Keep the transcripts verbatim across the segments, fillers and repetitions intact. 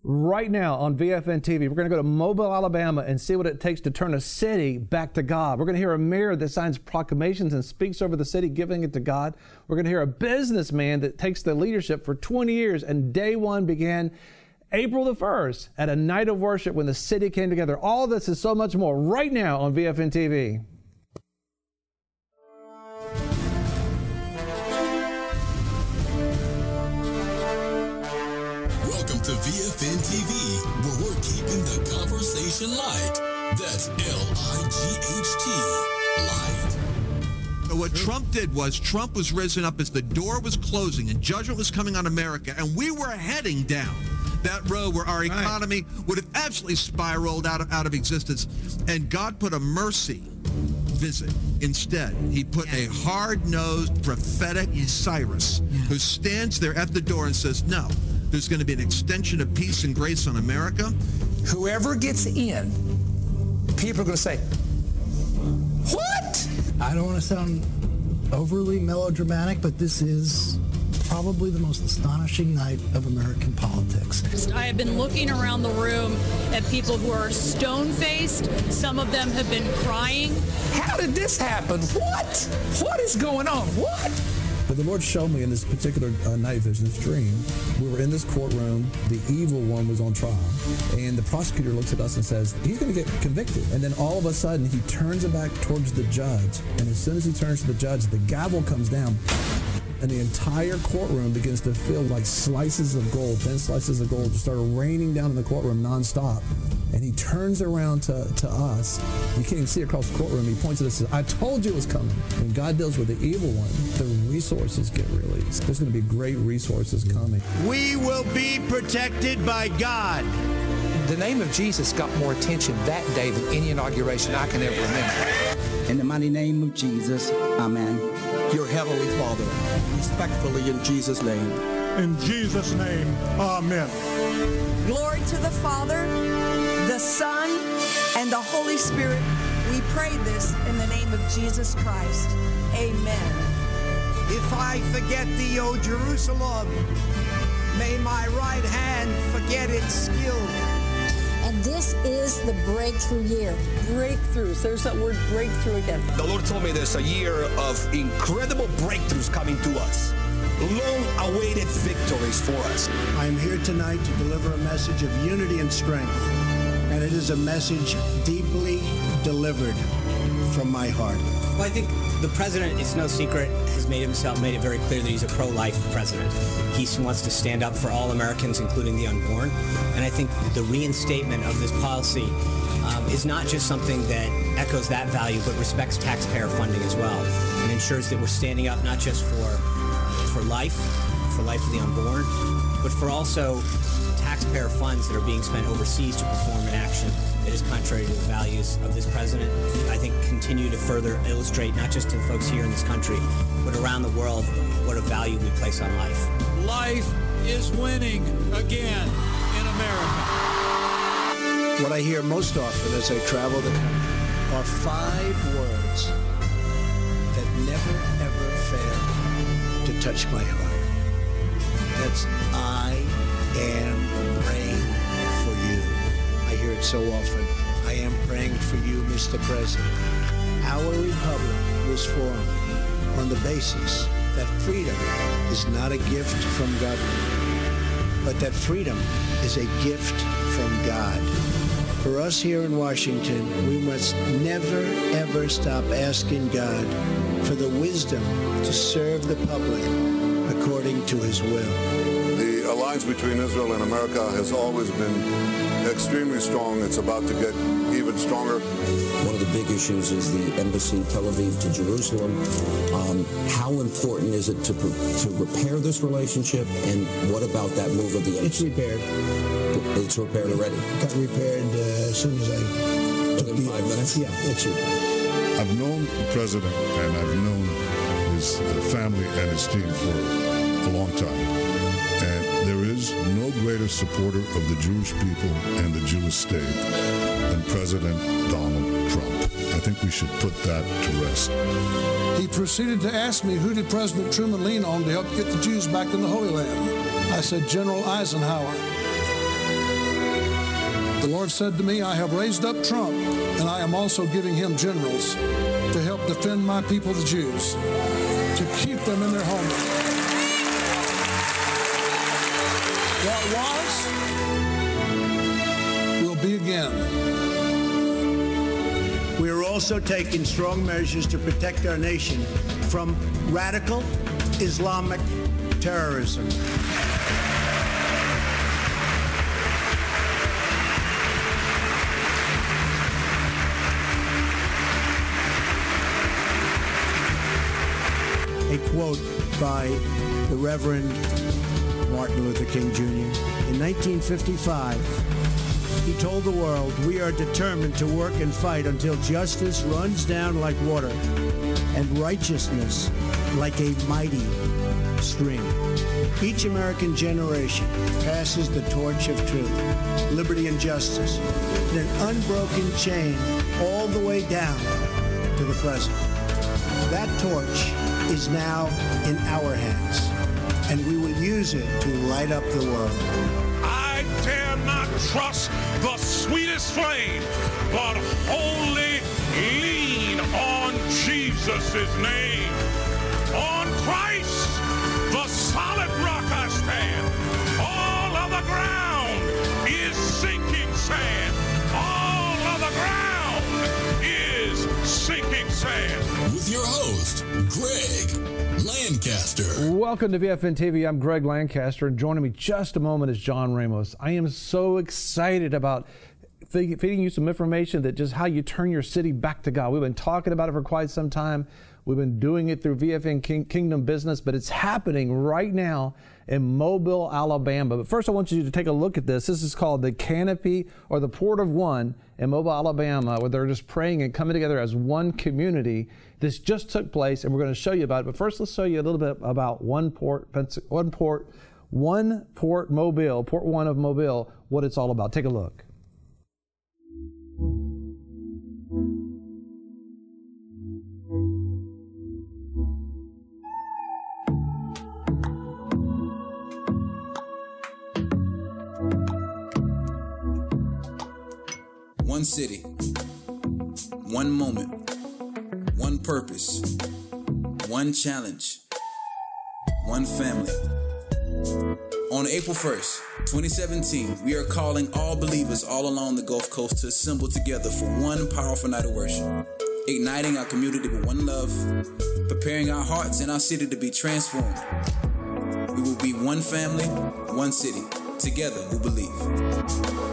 right now on V F N T V. We're going to go to Mobile, Alabama, and see what it takes to turn a city back to God. We're going to hear a mayor that signs proclamations and speaks over the city, giving it to God. We're going to hear a businessman that takes the leadership for twenty years, and day one began April the first at a night of worship when the city came together. All this and so much more right now on V F N T V. Welcome to V F N T V, where we're keeping the conversation light. That's L I G H T, light. So what Trump did was Trump was risen up as the door was closing and judgment was coming on America, and we were heading down that road where our economy would have absolutely spiraled out of, out of existence. And God put a mercy visit instead. He put a hard-nosed, prophetic Cyrus who stands there at the door and says, no, there's going to be an extension of peace and grace on America. Whoever gets in, people are going to say, what? I don't want to sound overly melodramatic, but this is probably the most astonishing night of American politics. I have been looking around the room at people who are stone-faced. Some of them have been crying. How did this happen? What? What is going on? What? But the Lord showed me in this particular uh, night vision, this dream, we were in this courtroom, the evil one was on trial, and the prosecutor looks at us and says, he's going to get convicted. And then all of a sudden, he turns it back towards the judge, and as soon as he turns to the judge, the gavel comes down, and the entire courtroom begins to feel like slices of gold, thin slices of gold, just started raining down in the courtroom nonstop. And he turns around to, to us. You can't even see across the courtroom. He points at us and says, I told you it was coming. When God deals with the evil one, the resources get released. There's going to be great resources coming. We will be protected by God. The name of Jesus got more attention that day than any inauguration I can ever remember. In the mighty name of Jesus, amen. Your Heavenly Father, respectfully in Jesus' name. In Jesus' name, amen. Glory to the Father, the Son, and the Holy Spirit. We pray this in the name of Jesus Christ. Amen. If I forget thee, O Jerusalem, may my right hand forget its skill. And this is the breakthrough year. Breakthroughs. There's that word breakthrough again. The Lord told me there's a year of incredible breakthroughs coming to us. Long-awaited victories for us. I am here tonight to deliver a message of unity and strength. And it is a message deeply delivered from my heart. Well, I think the president, it's no secret, has made himself, made it very clear that he's a pro-life president. He wants to stand up for all Americans, including the unborn. And I think the reinstatement of this policy um, is not just something that echoes that value, but respects taxpayer funding as well, and ensures that we're standing up not just for for life, for life of the unborn, but for also taxpayer funds that are being spent overseas to perform an action that is contrary to the values of this president. I think continue to further illustrate, not just to the folks here in this country, but around the world, what a value we place on life. Life is winning again in America. What I hear most often as I travel the country are five words that never, ever fail to touch my heart. That's, I am praying for you. I hear it so often. I am praying for you, Mister President. Our republic was formed on the basis that freedom is not a gift from government, but that freedom is a gift from God. For us here in Washington, we must never, ever stop asking God for the wisdom to serve the public according to his will. The alliance between Israel and America has always been extremely strong. It's about to get even stronger. One of the big issues is the embassy in Tel Aviv to Jerusalem. Um, how important is it to to repair this relationship, and what about that move of the embassy? It's repaired. It's repaired already? Got repaired uh, as soon as I took Within the five minutes? Yeah, it's repaired. I've known the president and I've known his family and his team for a long time. And there is no greater supporter of the Jewish people and the Jewish state than President Donald Trump. I think we should put that to rest. He proceeded to ask me, who did President Truman lean on to help get the Jews back in the Holy Land? I said, General Eisenhower. The Lord said to me, I have raised up Trump, and I am also giving him generals to help defend my people, the Jews, to keep them in their homeland. What was will be again. We are also taking strong measures to protect our nation from radical Islamic terrorism. A quote by the Reverend Martin Luther King Junior In nineteen fifty-five, he told the world, "We are determined to work and fight until justice runs down like water and righteousness like a mighty stream." Each American generation passes the torch of truth, liberty, and justice in an unbroken chain all the way down to the present. That torch is now in our hands, and we will use it to light up the world. I dare not trust the sweetest flame, but wholly lean on Jesus' name. On Christ, the solid rock I stand. All other ground is sinking sand. All other ground is sinking sand. With your host, Greg Lancaster. Welcome to V F N T V. I'm Greg Lancaster, and joining me just a moment is John Ramos. I am so excited about feeding you some information that just how you turn your city back to God. We've been talking about it for quite some time. We've been doing it through V F N King, Kingdom Business, but it's happening right now in Mobile, Alabama. But first, I want you to take a look at this. This is called the Canopy, or the Port of One in Mobile, Alabama, where they're just praying and coming together as one community. This just took place, and we're going to show you about it. But first, let's show you a little bit about One Port, One Port, One Port Mobile, Port One of Mobile, what it's all about. Take a look. One city, one moment, one purpose, one challenge, one family. On April first, twenty seventeen, we are calling all believers all along the Gulf Coast to assemble together for one powerful night of worship, igniting our community with one love, preparing our hearts and our city to be transformed. We will be one family, one city, together who believe.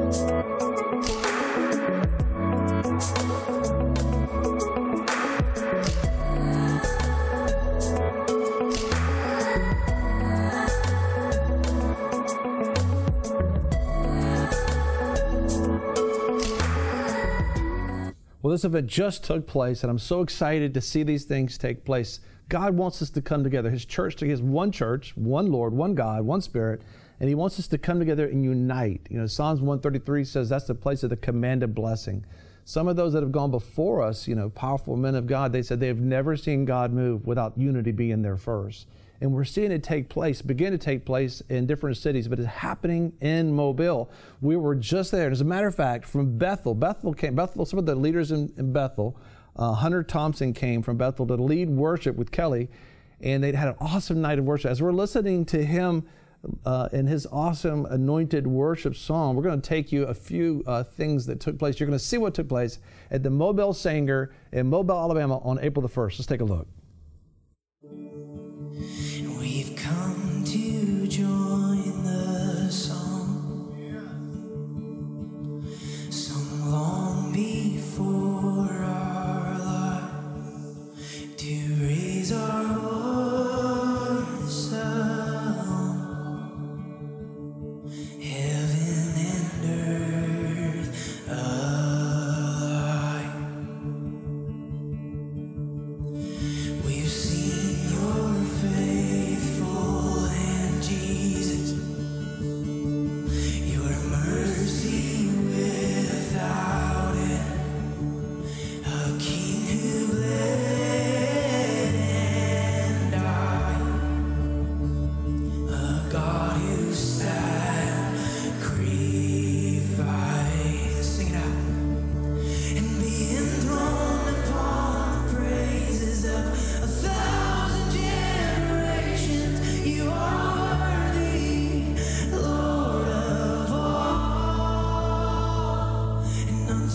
Well, this event just took place, and I'm so excited to see these things take place. God wants us to come together. His church, He has one church, one Lord, one God, one Spirit, and He wants us to come together and unite. You know, Psalms one thirty-three says that's the place of the commanded blessing. Some of those that have gone before us, you know, powerful men of God, they said they have never seen God move without unity being there first. And we're seeing it take place, begin to take place in different cities, but it's happening in Mobile. We were just there. And as a matter of fact, from Bethel, Bethel came, Bethel, some of the leaders in, in Bethel, uh, Hunter Thompson came from Bethel to lead worship with Kelly, and they'd had an awesome night of worship. As we're listening to him uh, in his awesome anointed worship song, we're going to take you a few uh, things that took place. You're going to see what took place at the Mobile Sanger in Mobile, Alabama on April the first. Let's take a look. We've come to join the song, sung long before our life, to raise our voice alone, heaven and earth alike.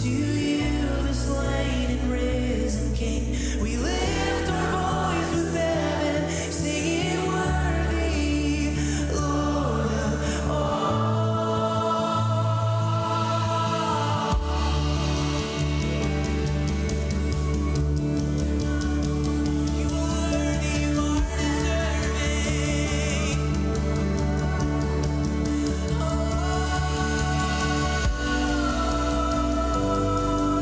To you, the slain and risen King, we lift our voice with heaven, singing worthy, Lord of all. You are worthy, you are deserving. Oh.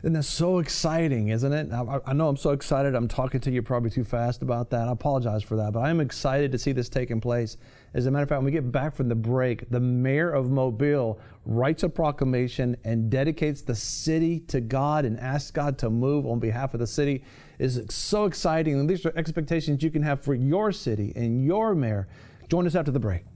And that's so exciting, isn't it? I, I know I'm so excited. I'm talking to you probably too fast about that. I apologize for that, but I am excited to see this taking place. As a matter of fact, when we get back from the break, the mayor of Mobile writes a proclamation and dedicates the city to God and asks God to move on behalf of the city. It's so exciting, and these are expectations you can have for your city and your mayor. Join us after the break.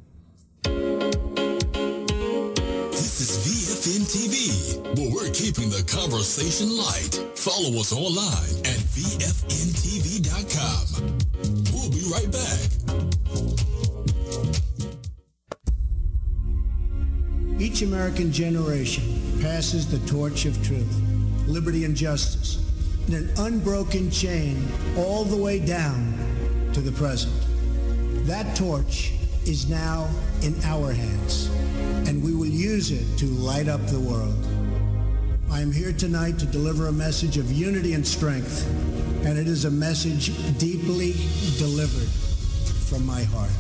This is V F N T V, where we're keeping the conversation light. Follow us online at V F N T V dot com. We'll be right back. Each American generation passes the torch of truth, liberty, and justice in an unbroken chain all the way down to the present. That torch is now in our hands, and we will use it to light up the world. I am here tonight to deliver a message of unity and strength, and it is a message deeply delivered from my heart.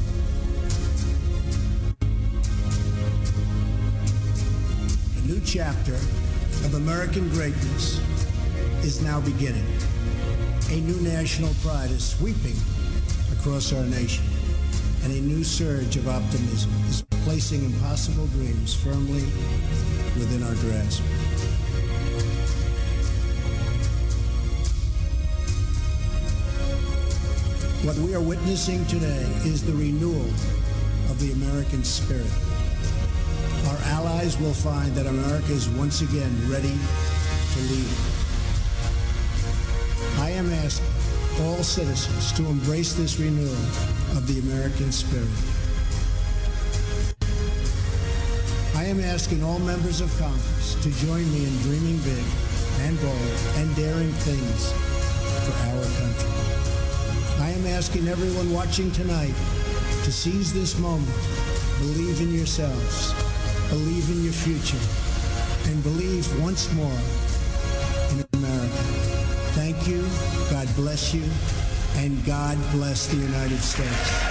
A new chapter of American greatness is now beginning. A new national pride is sweeping across our nation, and a new surge of optimism is placing impossible dreams firmly within our grasp. What we are witnessing today is the renewal of the American spirit. Our allies will find that America is once again ready to lead. I am asking all citizens to embrace this renewal of the American spirit. I am asking all members of Congress to join me in dreaming big and bold and daring things for our country. I am asking everyone watching tonight to seize this moment, believe in yourselves, believe in your future, and believe once more in America. Thank you, God bless you, and God bless the United States.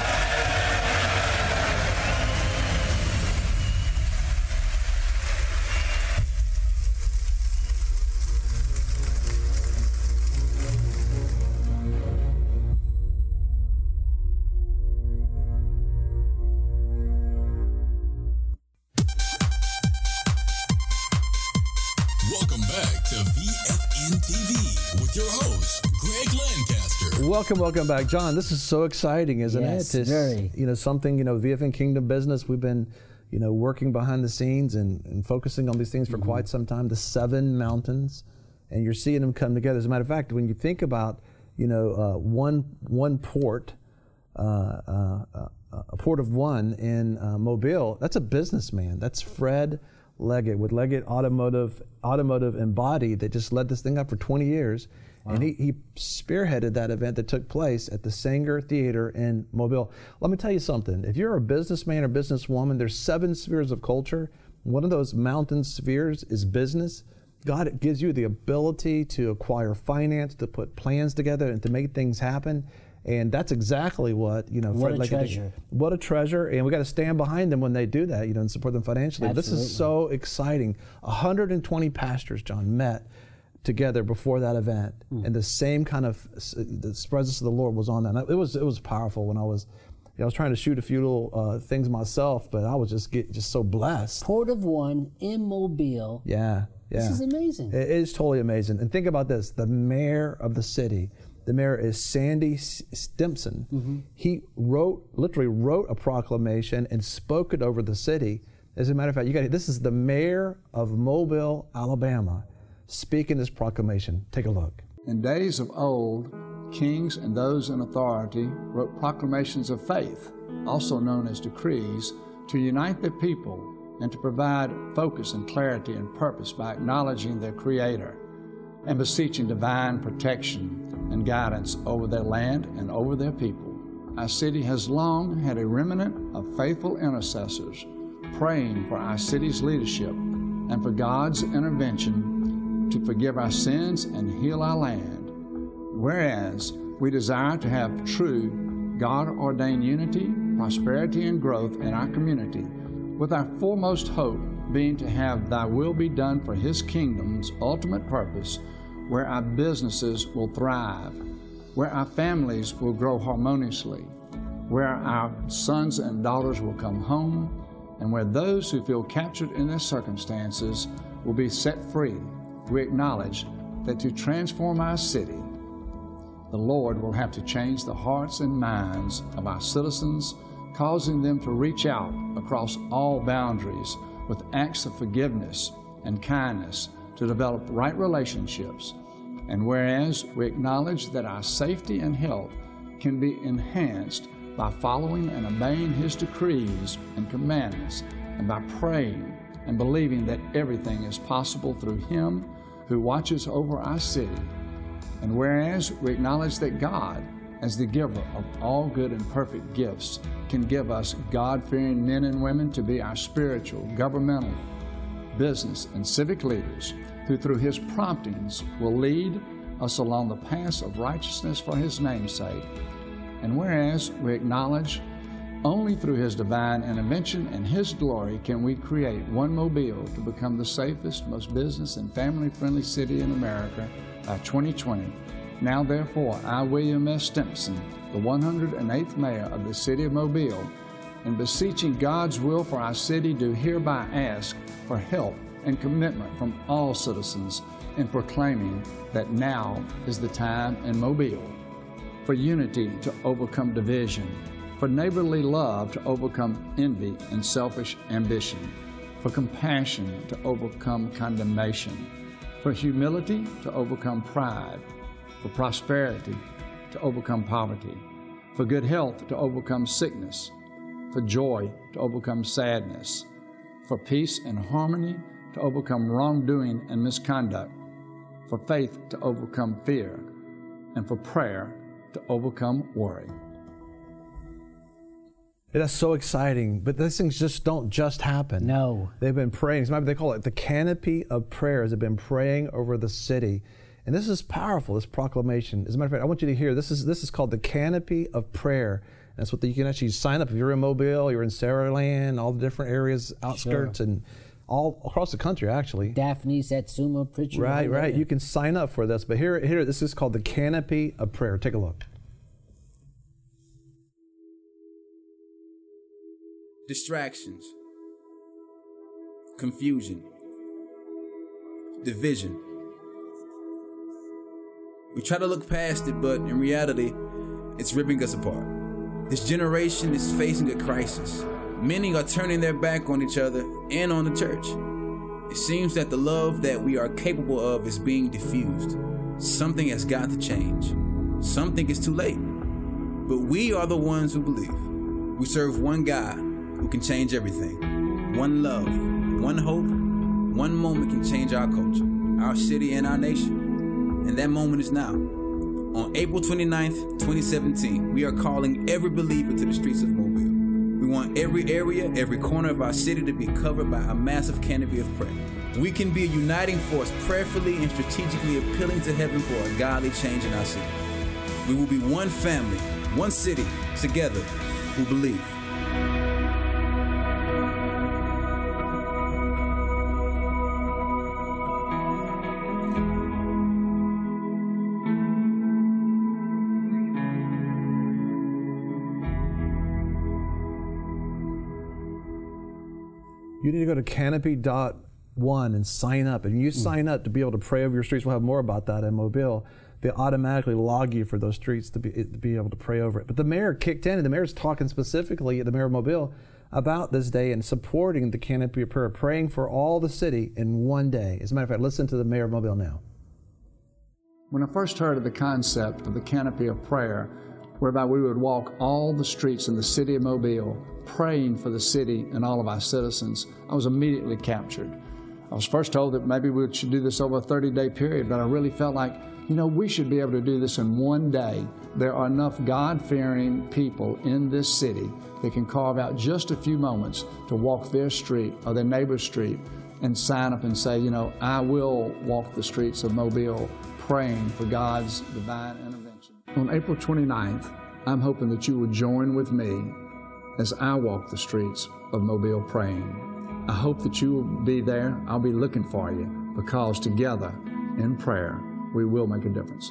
Welcome, welcome back, John. This is so exciting, isn't yes, it? It's, very. You know, something, you know, V F N Kingdom Business, we've been, you know, working behind the scenes and, and focusing on these things for mm-hmm. quite some time, the seven mountains, and you're seeing them come together. As a matter of fact, when you think about, you know, uh, one one port, uh, uh, uh, a port of one in uh, Mobile, that's a businessman. That's Fred Leggett with Leggett Automotive, Automotive and Body that just led this thing up for twenty years. Wow. And he, he spearheaded that event that took place at the Sanger Theater in Mobile. Let me tell you something. If you're a businessman or businesswoman, there's seven spheres of culture. One of those mountain spheres is business. God gives you the ability to acquire finance, to put plans together, and to make things happen. And that's exactly what, you know, what Fred a Leggett treasure. did. What a treasure. And we got to stand behind them when they do that, you know, and support them financially. Absolutely. This is so exciting. one hundred twenty pastors, John, met together before that event, mm. and the same kind of the presence of the Lord was on that. And it was it was powerful. When I was, you know, I was trying to shoot a few little uh, things myself, but I was just get just so blessed. Port of One in Mobile. Yeah, yeah. This is amazing. It is totally amazing. And think about this: the mayor of the city, the mayor is Sandy Stimpson. Mm-hmm. He wrote, literally wrote a proclamation and spoke it over the city. As a matter of fact, you got this is the mayor of Mobile, Alabama, speaking this proclamation. Take a look. In days of old, kings and those in authority wrote proclamations of faith, also known as decrees, to unite their people and to provide focus and clarity and purpose by acknowledging their Creator and beseeching divine protection and guidance over their land and over their people. Our city has long had a remnant of faithful intercessors praying for our city's leadership and for God's intervention to forgive our sins and heal our land, whereas we desire to have true God-ordained unity, prosperity, and growth in our community, with our foremost hope being to have Thy will be done for His kingdom's ultimate purpose where our businesses will thrive, where our families will grow harmoniously, where our sons and daughters will come home, and where those who feel captured in their circumstances will be set free. We acknowledge that to transform our city, the Lord will have to change the hearts and minds of our citizens, causing them to reach out across all boundaries with acts of forgiveness and kindness to develop right relationships. And whereas we acknowledge that our safety and health can be enhanced by following and obeying His decrees and commandments, and by praying and believing that everything is possible through Him who watches over our city. And whereas we acknowledge that God, as the giver of all good and perfect gifts, can give us God-fearing men and women to be our spiritual, governmental, business, and civic leaders, who through His promptings will lead us along the paths of righteousness for His name's sake. And whereas we acknowledge only through His divine intervention and His glory can we create one Mobile to become the safest, most business and family-friendly city in America by twenty twenty. Now therefore, I, William S. Stimson, the one hundred eighth Mayor of the City of Mobile, in beseeching God's will for our city, do hereby ask for help and commitment from all citizens in proclaiming that now is the time in Mobile for unity to overcome division, for neighborly love to overcome envy and selfish ambition, for compassion to overcome condemnation, for humility to overcome pride, for prosperity to overcome poverty, for good health to overcome sickness, for joy to overcome sadness, for peace and harmony to overcome wrongdoing and misconduct, for faith to overcome fear, and for prayer to overcome worry. That's so exciting, but these things just don't just happen. No. They've been praying. They call it the canopy of prayers. They've been praying over the city. And this is powerful, this proclamation. As a matter of fact, I want you to hear, this is this is called the canopy of prayer. And that's what the, you can actually sign up if you're in Mobile, you're in Saraland, all the different areas, outskirts, sure. and all across the country, actually. Daphne, Satsuma, Pritchard. Right, right. You can sign up for this. But here, here, this is called the canopy of prayer. Take a look. Distractions, confusion, division. We try to look past it, but in reality, it's ripping us apart. This generation is facing a crisis. Many are turning their back on each other and on the church. It seems that the love that we are capable of is being diffused. Something has got to change. Some think it's too late. But we are the ones who believe. We serve one God who can change everything. One love, one hope, one moment can change our culture, our city, and our nation. And that moment is now. On April twenty-ninth, twenty seventeen, we are calling every believer to the streets of Mobile. We want every area, every corner of our city to be covered by a massive canopy of prayer. We can be a uniting force, prayerfully and strategically appealing to heaven for a godly change in our city. We will be one family, one city, together, who believe. You need to go to canopy dot one and sign up. And you sign up to be able to pray over your streets. We'll have more about that in Mobile. They automatically log you for those streets to be, to be able to pray over it. But the mayor kicked in, and the mayor's talking specifically, the mayor of Mobile, about this day and supporting the canopy of prayer, praying for all the city in one day. As a matter of fact, listen to the mayor of Mobile now. When I first heard of the concept of the canopy of prayer, whereby we would walk all the streets in the city of Mobile, praying for the city and all of our citizens, I was immediately captured. I was first told that maybe we should do this over a thirty-day period, but I really felt like, you know, we should be able to do this in one day. There are enough God-fearing people in this city that can carve out just a few moments to walk their street or their neighbor's street and sign up and say, you know, I will walk the streets of Mobile praying for God's divine intervention. On April twenty-ninth, I'm hoping that you will join with me as I walk the streets of Mobile praying. I hope that you will be there. I'll be looking for you, because together in prayer, we will make a difference.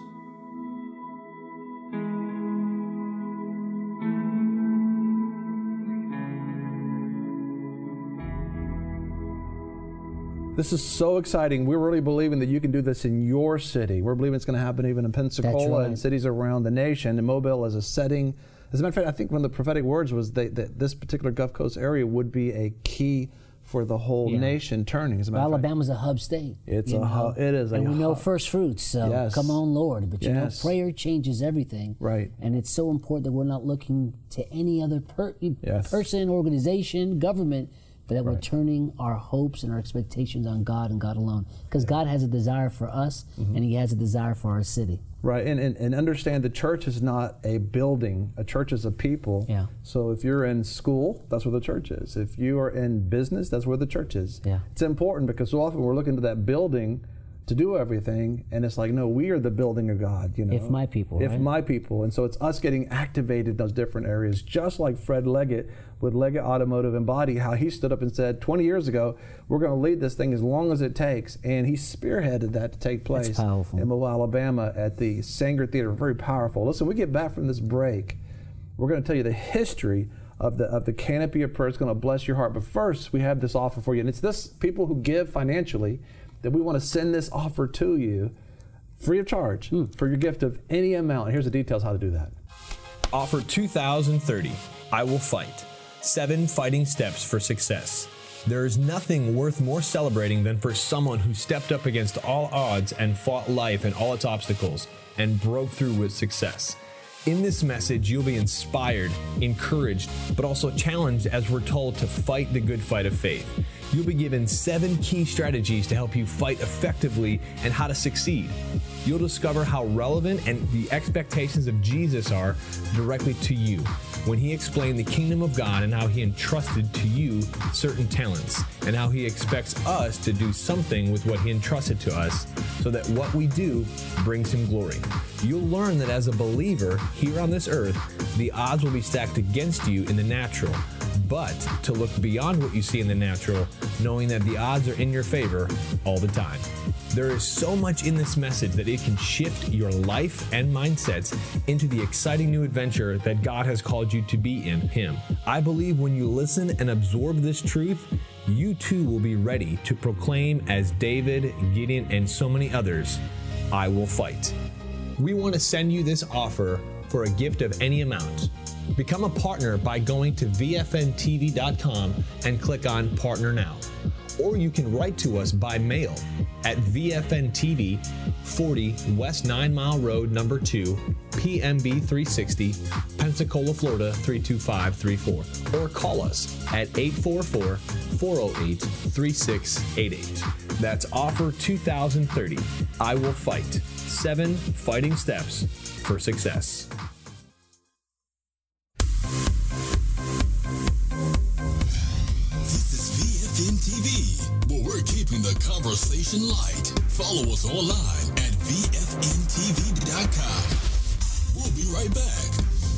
This is so exciting. We're really believing that you can do this in your city. We're believing it's going to happen even in Pensacola right. and cities around the nation. And Mobile as a setting. As a matter of fact, I think one of the prophetic words was that, that this particular Gulf Coast area would be a key for the whole Yeah. nation turning. As a matter Well, of fact. Alabama's a hub state. It's you a know? hub. It is a And we know hub. first fruits, so Yes. come on, Lord. But you Yes. know, prayer changes everything. Right. And it's so important that we're not looking to any other per- Yes. person, organization, government, but that we're Right. turning our hopes and our expectations on God and God alone. Because God has a desire for us, Mm-hmm. and He has a desire for our city. Right, and, and, and understand the church is not a building. A church is a people. Yeah. So if you're in school, that's where the church is. If you are in business, that's where the church is. Yeah. It's important because so often we're looking to that building to do everything, and it's like, no, we are the building of God, you know. If my people, If right? my people. And so it's us getting activated in those different areas, just like Fred Leggett with Leggett Automotive and Body, how he stood up and said, twenty years ago, we're going to lead this thing as long as it takes. And he spearheaded that to take place That's powerful. in Mobile, Alabama at the Sanger Theater. Very powerful. Listen, we get back from this break, we're going to tell you the history of the of the canopy of prayer. It's going to bless your heart. But first, we have this offer for you. And it's this people who give financially that we want to send this offer to you free of charge Hmm. for your gift of any amount. And here's the details how to do that. Offer two thousand thirty. I will fight. Seven fighting steps for success. There is nothing worth more celebrating than for someone who stepped up against all odds and fought life and all its obstacles and broke through with success. In this message, you'll be inspired, encouraged, but also challenged as we're told to fight the good fight of faith. You'll be given seven key strategies to help you fight effectively and how to succeed. You'll discover how relevant and the expectations of Jesus are directly to you when He explained the kingdom of God and how He entrusted to you certain talents and how He expects us to do something with what He entrusted to us so that what we do brings Him glory. You'll learn that as a believer here on this earth, the odds will be stacked against you in the natural, but to look beyond what you see in the natural, knowing that the odds are in your favor all the time. There is so much in this message that it can shift your life and mindsets into the exciting new adventure that God has called you to be in Him. I believe when you listen and absorb this truth, you too will be ready to proclaim as David, Gideon, and so many others, I will fight. We want to send you this offer for a gift of any amount. Become a partner by going to V F N T V dot com and click on Partner Now. Or you can write to us by mail at V F N T V, forty West Nine Mile Road, number two, P M B three sixty, Pensacola, Florida three two five three four. Or call us at eight four four, four oh eight, three six eight eight. That's offer two thousand thirty. I will fight. Seven fighting steps for success. This is V F N T V, where we're keeping the conversation light. Follow us online at V F N T V dot com. We'll be right back.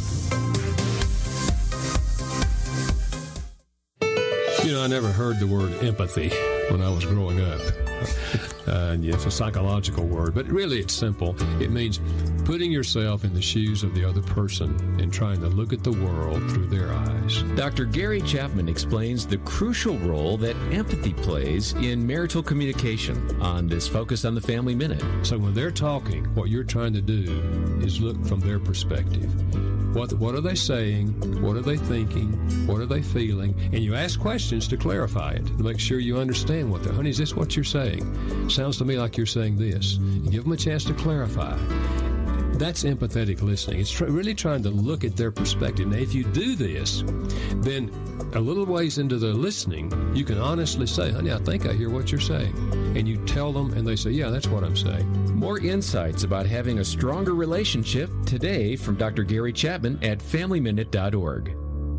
You know, I never heard the word empathy when I was growing up. Uh, it's a psychological word, but really it's simple. It means putting yourself in the shoes of the other person and trying to look at the world through their eyes. Doctor Gary Chapman explains the crucial role that empathy plays in marital communication on this Focus on the Family Minute. So when they're talking, what you're trying to do is look from their perspective. What, what are they saying? What are they thinking? What are they feeling? And you ask questions to clarify it, to make sure you understand what they're, honey, is this what you're saying? Sounds to me like you're saying this. You give them a chance to clarify. That's empathetic listening. It's tr- really trying to look at their perspective. Now, if you do this, then a little ways into the listening, you can honestly say, honey, I think I hear what you're saying. And you tell them, and they say, yeah, that's what I'm saying. More insights about having a stronger relationship today from Doctor Gary Chapman at family minute dot org.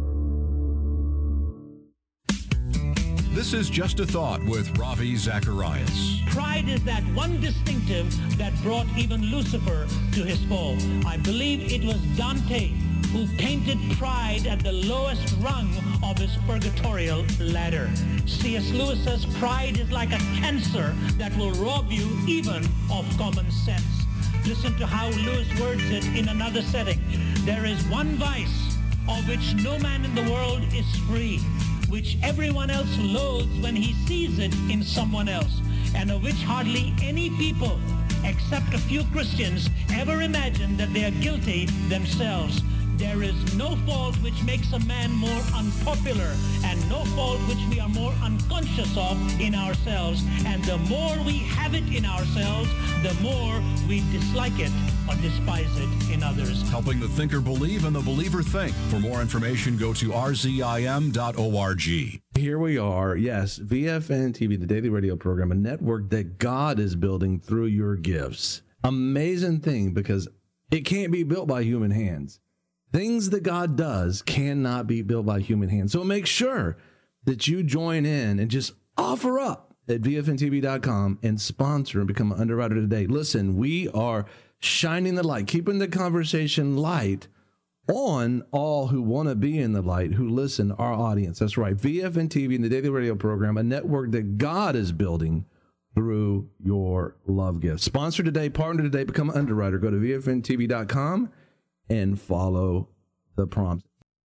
This is Just a Thought with Ravi Zacharias. Pride is that one distinctive that brought even Lucifer to his fall. I believe it was Dante who painted pride at the lowest rung of his purgatorial ladder. C S Lewis says pride is like a cancer that will rob you even of common sense. Listen to how Lewis words it in another setting. There is one vice of which no man in the world is free, which everyone else loathes when he sees it in someone else, and of which hardly any people, except a few Christians, ever imagine that they are guilty themselves. There is no fault which makes a man more unpopular, and no fault which we are more unconscious of in ourselves. And the more we have it in ourselves, the more we dislike it or despise it in others. Helping the thinker believe and the believer think. For more information, go to r z i m dot org. Here we are, yes, V F N T V, the daily radio program, a network that God is building through your gifts. Amazing thing, because it can't be built by human hands. Things that God does cannot be built by human hands. So make sure that you join in and just offer up at V F N T V dot com and sponsor and become an underwriter today. Listen, we are shining the light, keeping the conversation light on all who want to be in the light, who listen, our audience. That's right. V F N T V and the daily radio program, a network that God is building through your love gift. Sponsor today, partner today, become an underwriter. Go to V F N T V dot com and follow the prompts.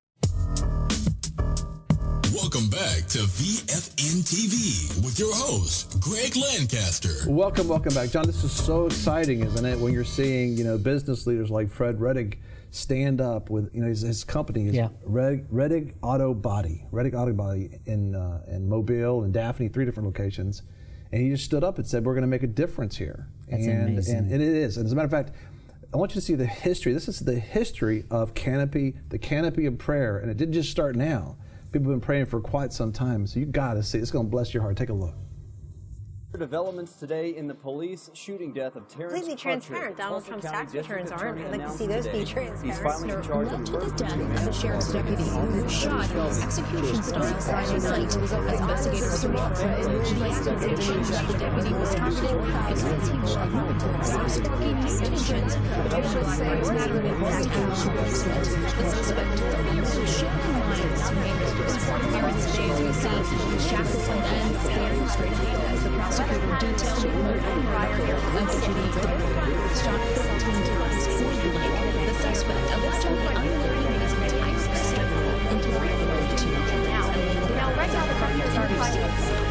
Welcome back to V F N T V with your host, Greg Lancaster. Welcome, welcome back. John, this is so exciting, isn't it, when you're seeing, you know, business leaders like Fred Rettig stand up with, you know, his, his company is Yeah. Red, Rettig Auto Body, Rettig Auto Body in, uh, in Mobile and Daphne, three different locations. And he just stood up and said, we're going to make a difference here. That's and, amazing. And it is. And as a matter of fact, I want you to see the history. This is the history of Canopy, the Canopy of Prayer. And it didn't just start now. People have been praying for quite some time. So you got to see. It's going to bless your heart. Take a look. Developments today in the police shooting death of Terrence Completely transparent. Donald Trump's tax returns aren't. I'd like to see those be transparent. He's finally in charge of to the death of the sheriff's deputy who shot execution style Friday night as investigators searched for indications that the deputy was targeted because he was not sparking suspicions. Officials say it's matter of investigation. The suspect was Shannon Lyons, named supporting here in today's we see Shackleton and staring straight ahead as the prosecutor detailed one rider of deputy shot fifteen times point blank. The suspect allegedly unloading his tanks stuck into the road to now. Now, right now, the government's already fighting.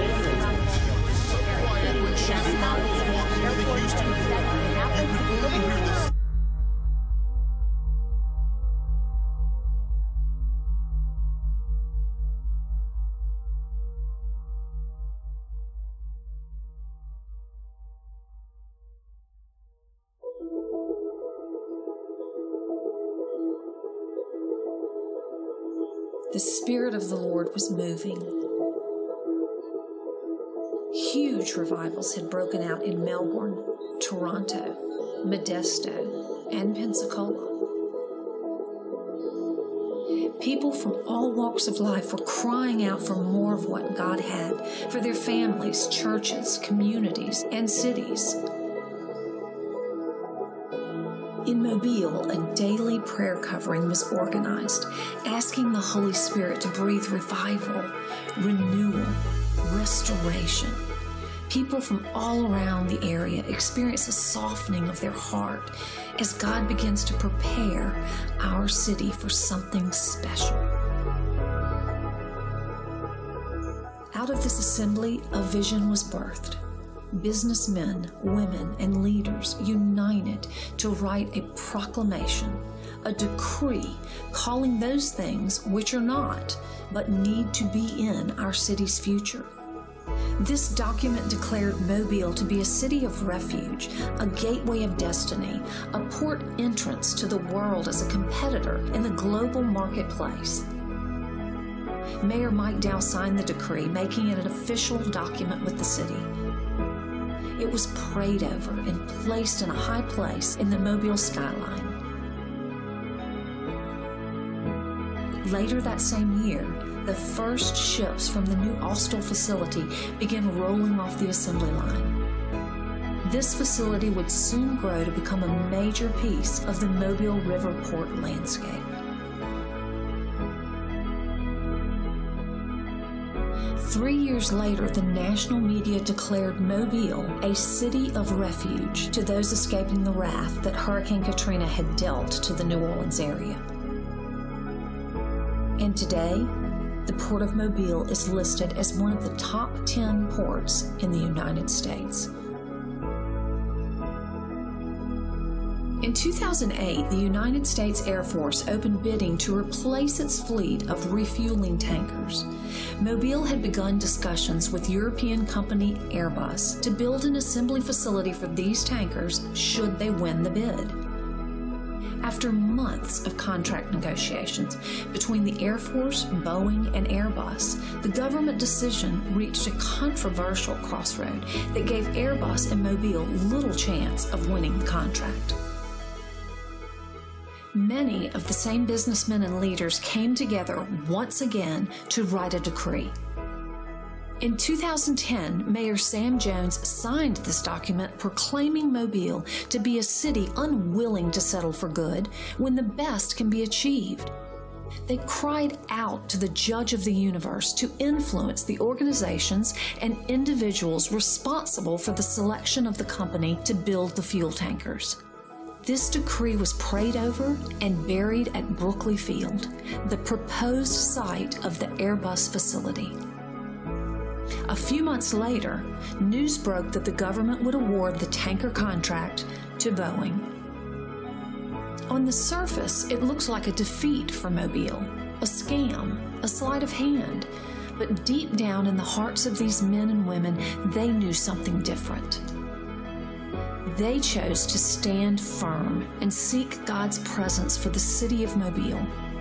Shannon Lyons, airport. The Spirit of the Lord was moving. Huge revivals had broken out in Melbourne, Toronto, Modesto, and Pensacola. People from all walks of life were crying out for more of what God had for their families, churches, communities, and cities. In Mobile, a daily prayer covering was organized, asking the Holy Spirit to breathe revival, renewal, restoration. People from all around the area experience a softening of their heart as God begins to prepare our city for something special. Out of this assembly, a vision was birthed. Businessmen, women, and leaders united to write a proclamation, a decree calling those things which are not, but need to be in our city's future. This document declared Mobile to be a city of refuge, a gateway of destiny, a port entrance to the world as a competitor in the global marketplace. Mayor Mike Dow signed the decree, making it an official document with the city. It was prayed over and placed in a high place in the Mobile skyline. Later that same year, the first ships from the new Austell facility began rolling off the assembly line. This facility would soon grow to become a major piece of the Mobile River port landscape. Three years later, the national media declared Mobile a city of refuge to those escaping the wrath that Hurricane Katrina had dealt to the New Orleans area. And today, the Port of Mobile is listed as one of the top ten ports in the United States. In two thousand eight, the United States Air Force opened bidding to replace its fleet of refueling tankers. Mobile had begun discussions with European company Airbus to build an assembly facility for these tankers should they win the bid. After months of contract negotiations between the Air Force, Boeing, and Airbus, the government decision reached a controversial crossroad that gave Airbus and Mobile little chance of winning the contract. Many of the same businessmen and leaders came together once again to write a decree. In two thousand ten, Mayor Sam Jones signed this document proclaiming Mobile to be a city unwilling to settle for good when the best can be achieved. They cried out to the judge of the universe to influence the organizations and individuals responsible for the selection of the company to build the fuel tankers. This decree was prayed over and buried at Brookley Field, the proposed site of the Airbus facility. A few months later, news broke that the government would award the tanker contract to Boeing. On the surface, it looks like a defeat for Mobile, a scam, a sleight of hand. But deep down in the hearts of these men and women, they knew something different. They chose to stand firm and seek God's presence for the city of Mobile.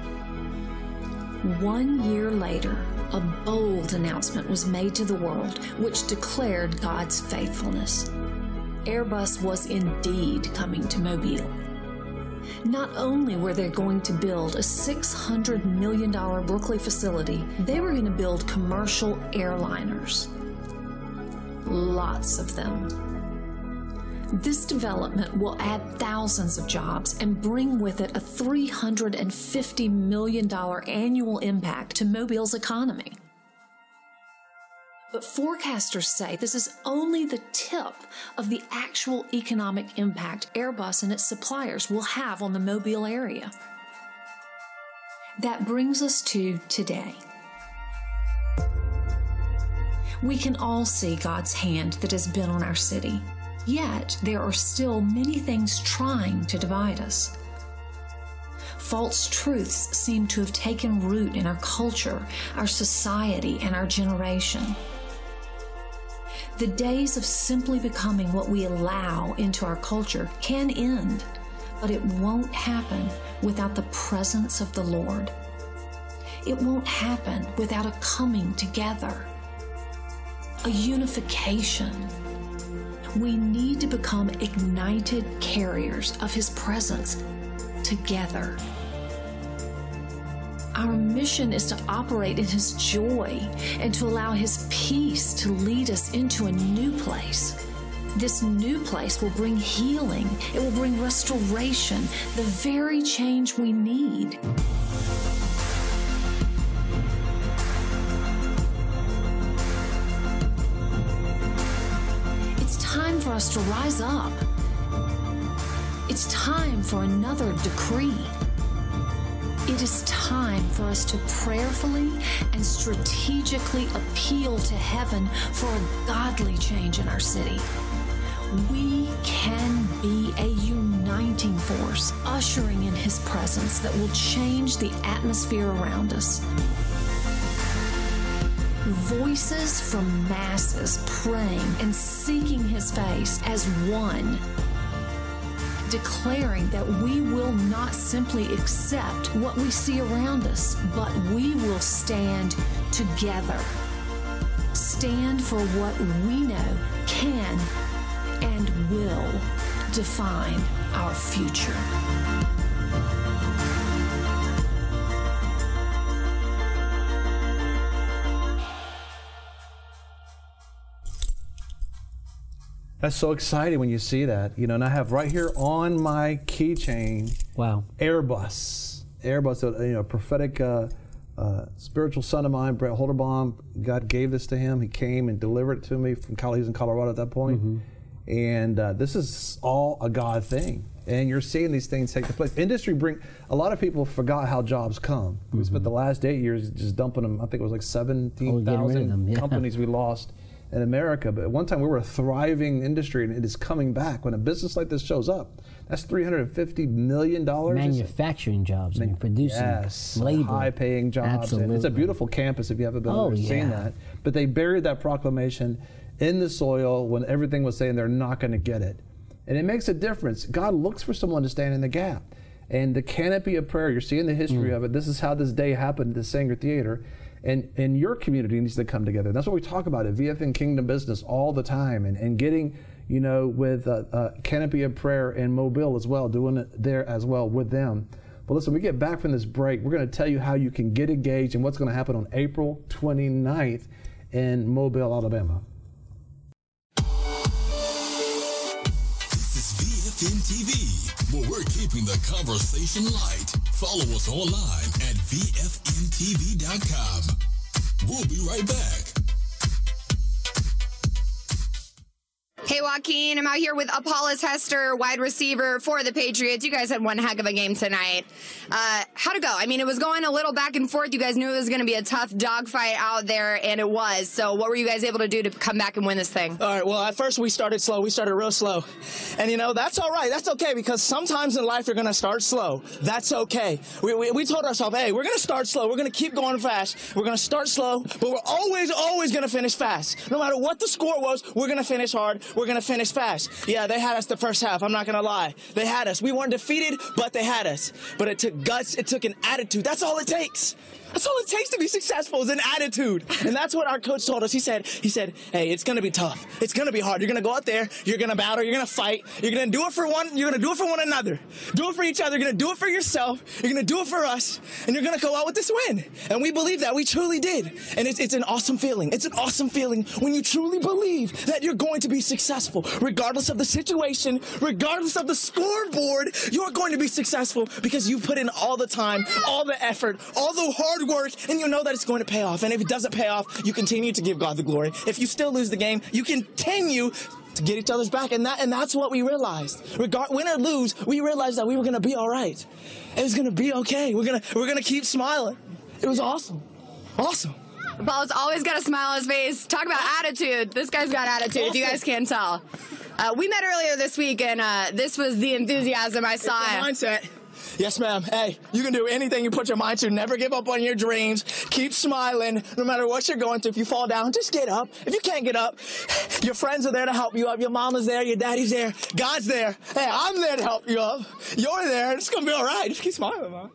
One year later, a bold announcement was made to the world which declared God's faithfulness. Airbus was indeed coming to Mobile. Not only were they going to build a six hundred million dollars Brookley facility, they were going to build commercial airliners. Lots of them. This development will add thousands of jobs and bring with it a three hundred fifty million dollars annual impact to Mobile's economy. But forecasters say this is only the tip of the actual economic impact Airbus and its suppliers will have on the Mobile area. That brings us to today. We can all see God's hand that has been on our city. Yet, there are still many things trying to divide us. False truths seem to have taken root in our culture, our society, and our generation. The days of simply becoming what we allow into our culture can end, but it won't happen without the presence of the Lord. It won't happen without a coming together, a unification. We need to become ignited carriers of His presence together. Our mission is to operate in His joy and to allow His peace to lead us into a new place. This new place will bring healing. It will bring restoration, the very change we need. For us to rise up. It's time for another decree. It is time for us to prayerfully and strategically appeal to heaven for a godly change in our city. We can be a uniting force, ushering in His presence that will change the atmosphere around us. Voices from masses praying and seeking His face as one, declaring that we will not simply accept what we see around us, but we will stand together. Stand for what we know can and will define our future. That's so exciting when you see that, you know, and I have right here on my keychain, wow, Airbus. Airbus, you know, prophetic uh, uh, spiritual son of mine, Brett Holderbaum. God gave this to him. He came and delivered it to me from Colorado. He was in Colorado at that point. Mm-hmm. And uh, this is all a God thing. And you're seeing these things take place. Industry bring, a lot of people forgot how jobs come. Mm-hmm. We spent the last eight years just dumping them. I think it was like seventeen thousand yeah. companies we lost in America. But at one time we were a thriving industry, and it is coming back. When a business like this shows up, that's three hundred fifty million dollars. Manufacturing jobs, I mean, producing, yes, labor. high-paying jobs. Absolutely. And it's a beautiful campus if you haven't been oh, there, yeah. seen that. But they buried that proclamation in the soil when everything was saying they're not going to get it. And it makes a difference. God looks for someone to stand in the gap. And the canopy of prayer, you're seeing the history mm. of it. This is how this day happened at the Sanger Theater. And, and your community needs to come together. That's what we talk about at V F N Kingdom Business all the time. And, and getting, you know, with uh, uh, Canopy of Prayer in Mobile as well, doing it there as well with them. But listen, we get back from this break, we're going to tell you how you can get engaged and what's going to happen on April twenty-ninth in Mobile, Alabama. V F N T V, where we're keeping the conversation light. Follow us online at V F N T V dot com. We'll be right back. Hey, Joaquin, I'm out here with Apollos Hester, wide receiver for the Patriots. You guys had one heck of a game tonight. Uh, how'd it go? I mean, it was going a little back and forth. You guys knew it was going to be a tough dogfight out there, and it was. So what were you guys able to do to come back and win this thing? All right, well, at first we started slow. We started real slow. And, you know, that's all right. That's okay, because sometimes in life you're going to start slow. That's okay. We, we, we told ourselves, hey, we're going to start slow. We're going to keep going fast. We're going to start slow, but we're always, always going to finish fast. No matter what the score was, we're going to finish hard. We're going to finish fast. Yeah, they had us the first half. I'm not going to lie. They had us. We weren't defeated, but they had us. But it took guts. It took an attitude. That's all it takes. That's all it takes to be successful is an attitude. And that's what our coach told us. He said, he said, hey, it's going to be tough. It's going to be hard. You're going to go out there. You're going to battle. You're going to fight. You're going to do it for one. You're going to do it for one another. Do it for each other. You're going to do it for yourself. You're going to do it for us. And you're going to go out with this win. And we believe that. We truly did. And it's, it's an awesome feeling. It's an awesome feeling when you truly believe that you're going to be successful. Regardless of the situation, regardless of the scoreboard, you're going to be successful because you put in all the time, all the effort, all the hard work, and you know that it's going to pay off. And if it doesn't pay off, you continue to give God the glory. If you still lose the game, you continue to get each other's back. And that and that's what we realized. Regard win or lose, we realized that we were going to be all right. It was going to be okay. We're going to we're going to keep smiling. It was awesome. Awesome. Paul's always got a smile on his face. Talk about attitude. This guy's got attitude. Awesome. You guys can't tell. Uh, we met earlier this week, and uh, this was the enthusiasm I saw. It's the mindset. Yes, ma'am. Hey, you can do anything you put your mind to. Never give up on your dreams. Keep smiling no matter what you're going through. If you fall down, just get up. If you can't get up, your friends are there to help you up. Your mama's there. Your daddy's there. God's there. Hey, I'm there to help you up. You're there. It's going to be all right. Just keep smiling, man.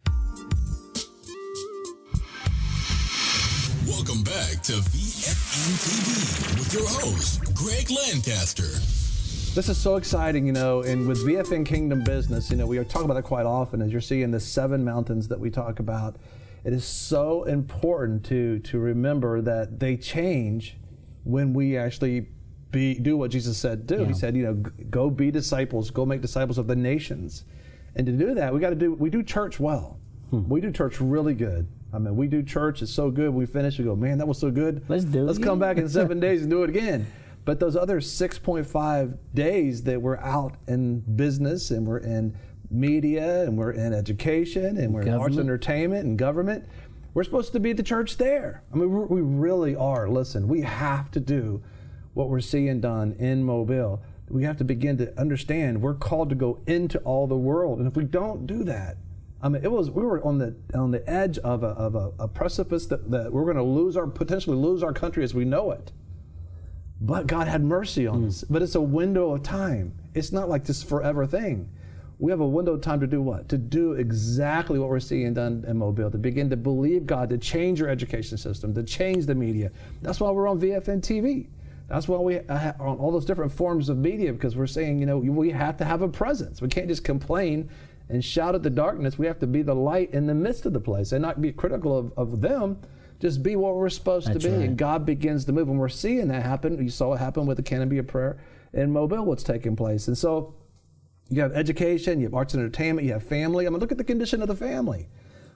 Welcome back to V F N T V with your host, Greg Lancaster. This is so exciting, you know, and with V F N Kingdom Business, you know, we are talking about that quite often as you're seeing the seven mountains that we talk about. It is so important to to remember that they change when we actually be do what Jesus said do. Yeah. He said, you know, go be disciples, go make disciples of the nations. And to do that, we got to do, we do church well. Hmm. We do church really good. I mean, we do church, it's so good. We finish, we go, man, that was so good. Let's do it. Let's again. come back in seven days and do it again. But those other six point five days that we're out in business and we're in media and we're in education and we're government. in arts and entertainment and government, we're supposed to be the church there. I mean, we really are. Listen, we have to do what we're seeing done in Mobile. We have to begin to understand we're called to go into all the world. And if we don't do that, I mean, it was we were on the on the edge of a of a, a precipice that, that we're going to lose our potentially lose our country as we know it. But God had mercy on mm. us. But it's a window of time. It's not like this forever thing. We have a window of time to do what? To do exactly what we're seeing done in Mobile, to begin to believe God, to change your education system, to change the media. That's why we're on V F N T V. That's why we are on all those different forms of media, because we're saying, you know, we have to have a presence. We can't just complain and shout at the darkness. We have to be the light in the midst of the place and not be critical of, of them. Just be what we're supposed That's to be. Right. And God begins to move. And we're seeing that happen. You saw it happen with the Canopy of Prayer in Mobile, what's taking place. And so you have education, you have arts and entertainment, you have family. I mean, look at the condition of the family.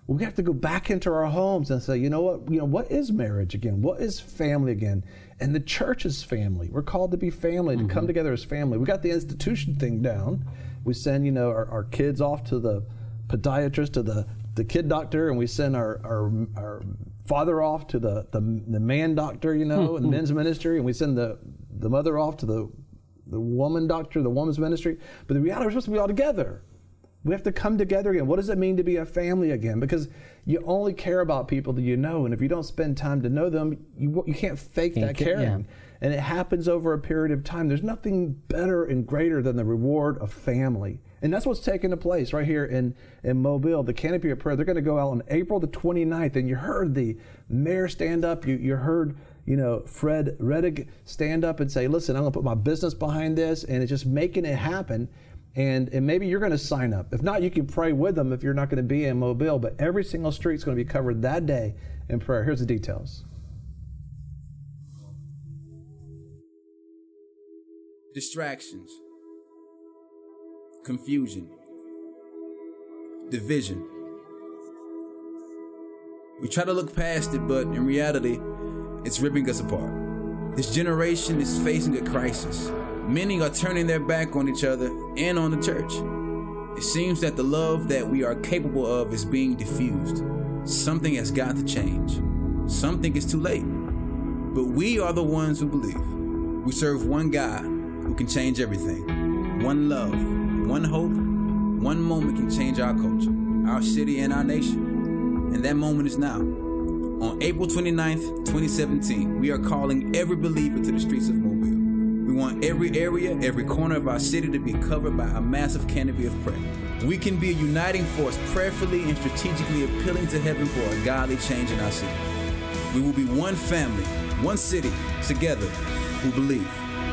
We have to go back into our homes and say, you know what, you know, what is marriage again? What is family again? And the church is family. We're called to be family, mm-hmm. to come together as family. We got the institution thing down. We send, you know, our, our kids off to the podiatrist, to the, the kid doctor, and we send our, our, our father off to the, the, the man doctor, you know, in the men's ministry, and we send the, the mother off to the, the woman doctor, the woman's ministry. But the reality, we're supposed to be all together. We have to come together again. What does it mean to be a family again? Because you only care about people that you know, and if you don't spend time to know them, you you can't fake Can't that get- caring. yeah. And it happens over a period of time. There's nothing better and greater than the reward of family. And that's what's taking place right here in, in Mobile, the Canopy of Prayer. They're going to go out on April the twenty-ninth, and you heard the mayor stand up. You, you heard, you know, Fred Reddick stand up and say, listen, I'm going to put my business behind this, and it's just making it happen. And, and maybe you're going to sign up. If not, you can pray with them if you're not going to be in Mobile. But every single street's going to be covered that day in prayer. Here's the details. Distractions, confusion, division. We try to look past it, but in reality, it's ripping us apart. This generation is facing a crisis. Many are turning their back on each other and on the church. It seems that the love that we are capable of is being diffused. Something has got to change. Some think it's too late. But we are the ones who believe. We serve one God who can change everything. One love, one hope, one moment can change our culture, our city, and our nation. And that moment is now. On April twenty-ninth, twenty seventeen, we are calling every believer to the streets of Mobile. We want every area, every corner of our city to be covered by a massive canopy of prayer. We can be a uniting force, prayerfully and strategically appealing to heaven for a godly change in our city. We will be one family, one city, together, who believe.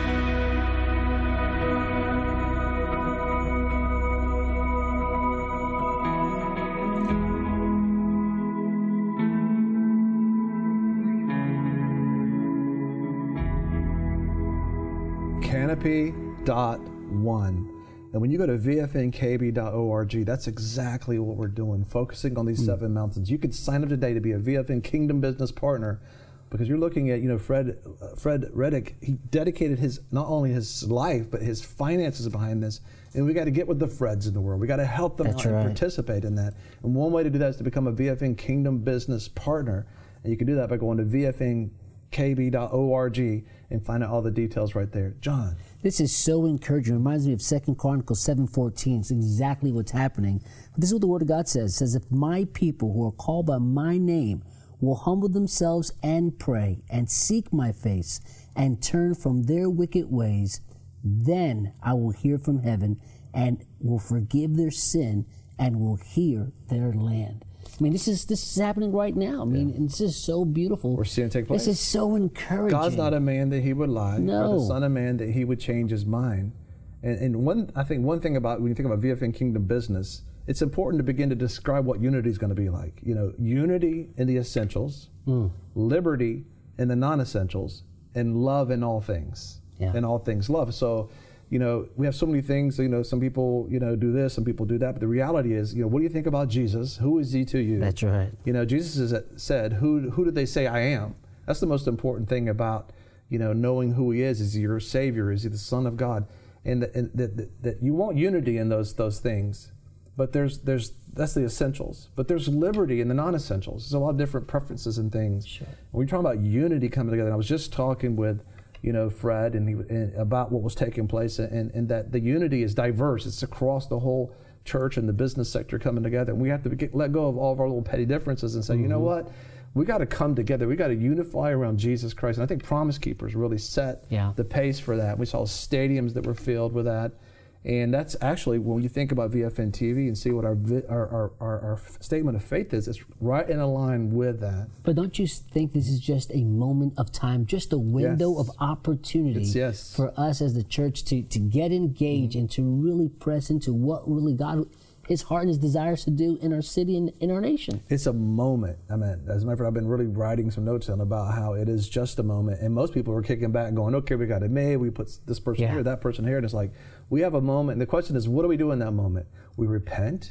Canopy dot one. And when you go to V F N K B dot org, that's exactly what we're doing, focusing on these mm. seven mountains. You can sign up today to be a V F N Kingdom Business Partner, because you're looking at, you know, Fred uh, Fred Reddick. He dedicated his not only his life, but his finances behind this. And we got to get with the Freds in the world. We got to help them That's out right. and participate in that. And one way to do that is to become a V F N Kingdom Business Partner. And you can do that by going to V F N K B dot org and find out all the details right there. John. This is so encouraging. It reminds me of Second Chronicles seven fourteen. It's exactly what's happening. This is what the Word of God says. It says, if my people who are called by my name will humble themselves and pray and seek my face and turn from their wicked ways, then I will hear from heaven and will forgive their sin and will heal their land. I mean, this is this is happening right now. I mean, yeah. and this is so beautiful. We're seeing it take place. This is so encouraging. God's not a man that he would lie, no. or the son of man that he would change his mind. And, and one, I think one thing about, when you think about V F N Kingdom Business, it's important to begin to describe what unity is going to be like. You know, unity in the essentials, mm. liberty in the non-essentials, and love in all things. Yeah. And all things love. So, you know, we have so many things, you know, some people, you know, do this, some people do that, but the reality is, you know, what do you think about Jesus? Who is he to you? That's right. You know, Jesus has said, who who do they say I am? That's the most important thing about, you know, knowing who he is. Is he your Savior? Is he the Son of God? And, the, and that, that, that you want unity in those those things, but there's there's that's the essentials. But there's liberty in the non-essentials. There's a lot of different preferences and things. Sure. And we're talking about unity coming together. And I was just talking with, you know, Fred, and, he, and about what was taking place, and, and that the unity is diverse. It's across the whole church and the business sector coming together. And we have to get, let go of all of our little petty differences and say, mm-hmm. you know what? We got to come together. We got to unify around Jesus Christ. And I think Promise Keepers really set yeah. the pace for that. We saw stadiums that were filled with that. And that's actually, when you think about V F N T V and see what our, our, our, our, our statement of faith is, it's right in line with that. But don't you think this is just a moment of time, just a window yes. of opportunity it's, yes. for us as the church to, to get engaged mm-hmm. and to really press into what really God, his heart and his desires to do in our city and in our nation? It's a moment. I mean, as a matter of fact, I've been really writing some notes down about how it is just a moment. And most people are kicking back and going, okay, we got it made. We put this person yeah. here, that person here. And it's like, we have a moment. And the question is, what do we do in that moment? We repent.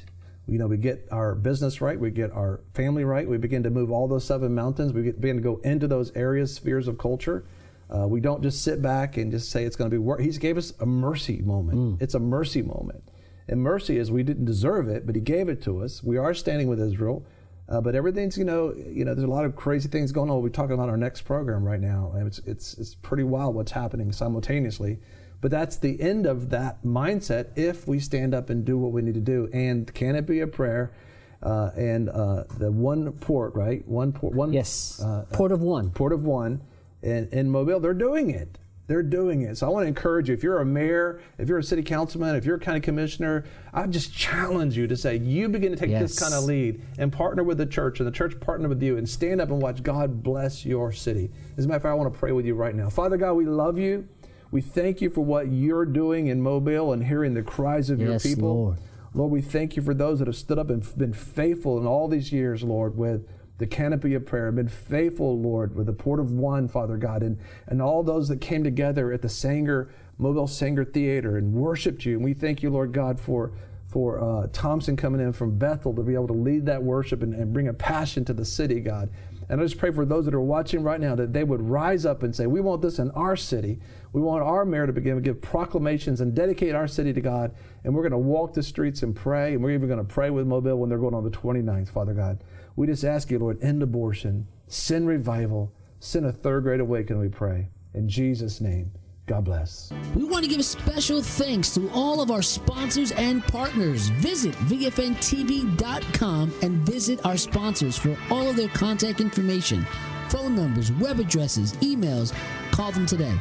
You know, we get our business right, we get our family right, we begin to move all those seven mountains, we get, begin to go into those areas, spheres of culture. Uh, we don't just sit back and just say it's going to be work. He gave us a mercy moment. Mm. It's a mercy moment. And mercy is we didn't deserve it, but he gave it to us. We are standing with Israel, uh, but everything's, you know, you know, there's a lot of crazy things going on. We're talking about our next program right now, and it's it's it's pretty wild what's happening simultaneously. But that's the end of that mindset if we stand up and do what we need to do. And can it be a prayer? Uh, and uh, the one port, right? One port. One. Yes. Uh, port of one. Port of one. In, in Mobile, they're doing it. They're doing it. So I want to encourage you, if you're a mayor, if you're a city councilman, if you're a county commissioner, I just challenge you to say, you begin to take yes. this kind of lead and partner with the church, and the church partner with you, and stand up and watch God bless your city. As a matter of fact, I want to pray with you right now. Father God, we love you. We thank you for what you're doing in Mobile and hearing the cries of yes, your people. Lord. Lord, we thank you for those that have stood up and been faithful in all these years, Lord, with the canopy of prayer, been faithful, Lord, with the Port of One, Father God, and, and all those that came together at the Sanger, Mobile Sanger Theater and worshiped you. And we thank you, Lord God, for for uh, Thompson coming in from Bethel to be able to lead that worship and, and bring a passion to the city, God. And I just pray for those that are watching right now that they would rise up and say, we want this in our city. We want our mayor to begin to give proclamations and dedicate our city to God. And we're going to walk the streets and pray. And we're even going to pray with Mobile when they're going on the twenty-ninth, Father God. We just ask you, Lord, end abortion, send revival, send a third great awakening, we pray. In Jesus' name, God bless. We want to give special thanks to all of our sponsors and partners. Visit V F N T V dot com and visit our sponsors for all of their contact information, phone numbers, web addresses, emails. Call them today.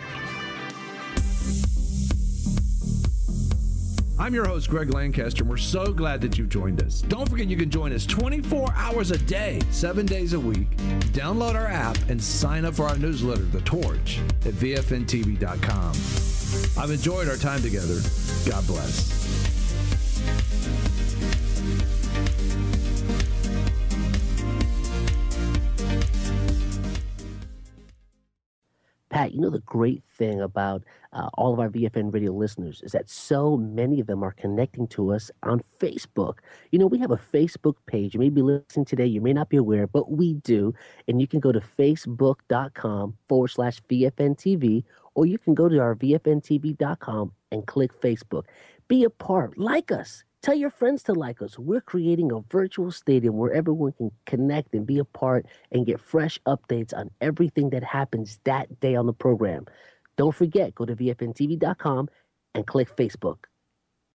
I'm your host, Greg Lancaster, and we're so glad that you joined us. Don't forget you can join us twenty-four hours a day, seven days a week. Download our app and sign up for our newsletter, The Torch, at V F N T V dot com. I've enjoyed our time together. God bless. Pat, you know the great thing about uh, all of our V F N radio listeners is that so many of them are connecting to us on Facebook. You know, we have a Facebook page. You may be listening today. You may not be aware, but we do. And you can go to facebook.com forward slash VFNTV, or you can go to our V F N T V dot com and click Facebook. Be a part. Like us. Tell your friends to like us. We're creating a virtual stadium where everyone can connect and be a part and get fresh updates on everything that happens that day on the program. Don't forget, go to V F N T V dot com and click Facebook.